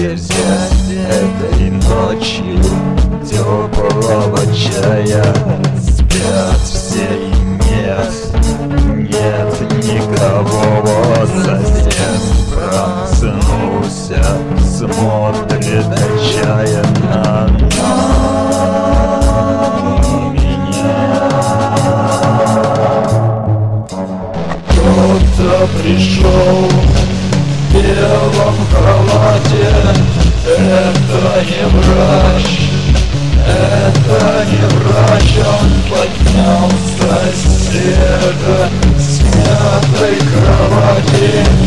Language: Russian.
теперь взять этой ночью теплого чая? Спят все и нет никого. Вот сосед проснулся, смотрит отчаянно на меня. Кто-то пришел в белом халате. Это не врач, это не врач. Он поднялся с снега, с мятой кровати.